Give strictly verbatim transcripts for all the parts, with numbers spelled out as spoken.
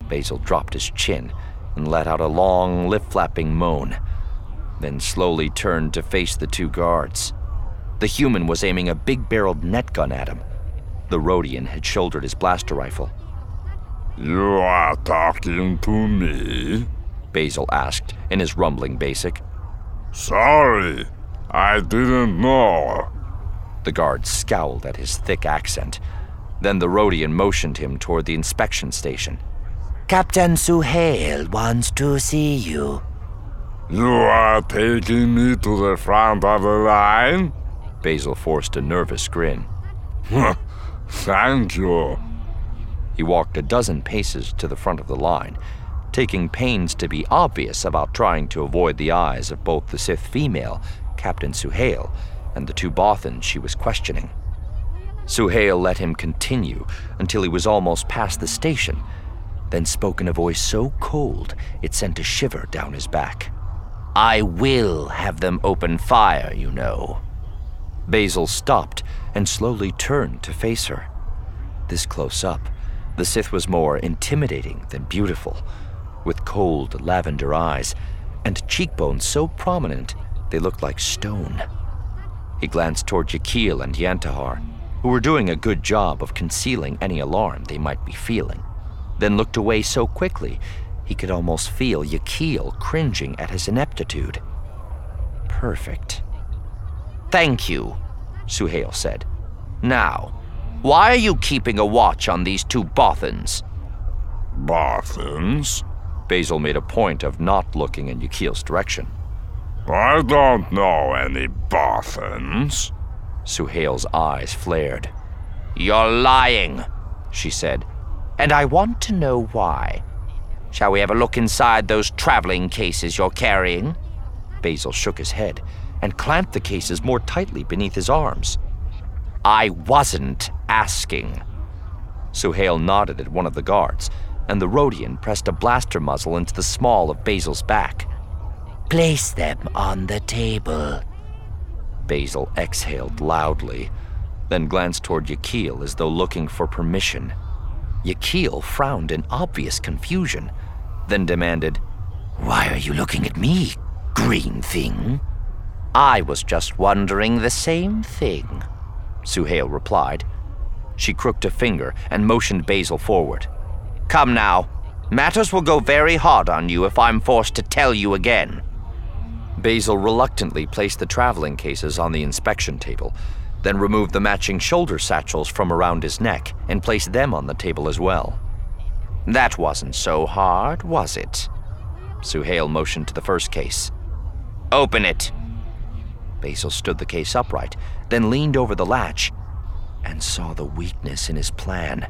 Basil dropped his chin and let out a long, lip-flapping moan, then slowly turned to face the two guards. The human was aiming a big-barreled net gun at him. The Rhodian had shouldered his blaster rifle. "You are talking to me?" Basil asked in his rumbling basic. "Sorry, I didn't know." The guard scowled at his thick accent. Then the Rhodian motioned him toward the inspection station. "Captain Suhail wants to see you." "You are taking me to the front of the line?" Basil forced a nervous grin. "Thank you." He walked a dozen paces to the front of the line, taking pains to be obvious about trying to avoid the eyes of both the Sith female, Captain Suhail, and the two Bothans she was questioning. Suhail let him continue until he was almost past the station, then spoke in a voice so cold it sent a shiver down his back. "I will have them open fire, you know." Basil stopped and slowly turned to face her. This close up, the Sith was more intimidating than beautiful, with cold lavender eyes and cheekbones so prominent they looked like stone. He glanced toward Yakil and Yantahar, who were doing a good job of concealing any alarm they might be feeling, then looked away so quickly he could almost feel Yakil cringing at his ineptitude. Perfect. "Thank you," Suhail said. "Now, why are you keeping a watch on these two Bothans?" "Bothans?" Basil made a point of not looking in Yakil's direction. "I don't know any Bothans." Suhail's eyes flared. "You're lying," she said, "and I want to know why. Shall we have a look inside those traveling cases you're carrying?" Basil shook his head and clamped the cases more tightly beneath his arms. "I wasn't asking." Suhail nodded at one of the guards, and the Rhodian pressed a blaster muzzle into the small of Basil's back. "Place them on the table." Basil exhaled loudly, then glanced toward Yakil as though looking for permission. Yakil frowned in obvious confusion, then demanded, "Why are you looking at me, green thing?" "I was just wondering the same thing," Suhail replied. She crooked a finger and motioned Basil forward. "Come now. Matters will go very hard on you if I'm forced to tell you again." Basil reluctantly placed the traveling cases on the inspection table, then removed the matching shoulder satchels from around his neck and placed them on the table as well. "That wasn't so hard, was it?" Suhail motioned to the first case. "Open it." Basil stood the case upright, then leaned over the latch and saw the weakness in his plan.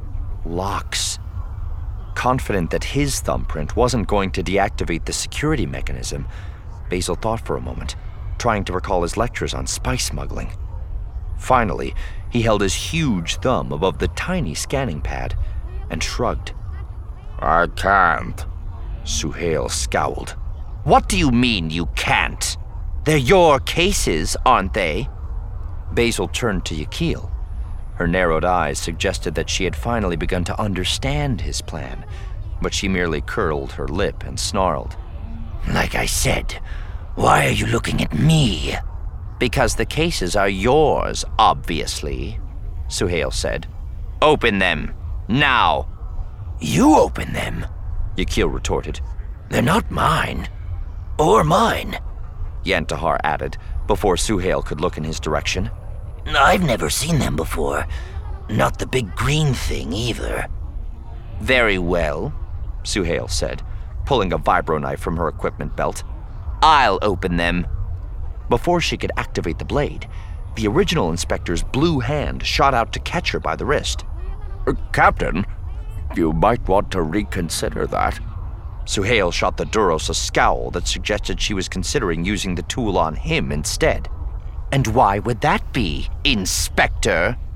Locks. Confident that his thumbprint wasn't going to deactivate the security mechanism, Basil thought for a moment, trying to recall his lectures on spy smuggling. Finally, he held his huge thumb above the tiny scanning pad and shrugged. "I can't." Suhail scowled. "What do you mean you can't? They're your cases, aren't they?" Basil turned to Yakil. Her narrowed eyes suggested that she had finally begun to understand his plan, but she merely curled her lip and snarled. "Like I said, why are you looking at me?" "Because the cases are yours, obviously," Suhail said. "Open them, now." "You open them," Yakil retorted. "They're not mine. Or mine," Yantahar added, before Suhail could look in his direction. "I've never seen them before. Not the big green thing, either." "Very well," Suhail said, pulling a vibro-knife from her equipment belt. "I'll open them." Before she could activate the blade, the original inspector's blue hand shot out to catch her by the wrist. Uh, "Captain, you might want to reconsider that." Suhail shot the Duros a scowl that suggested she was considering using the tool on him instead. "And why would that be, Inspector?"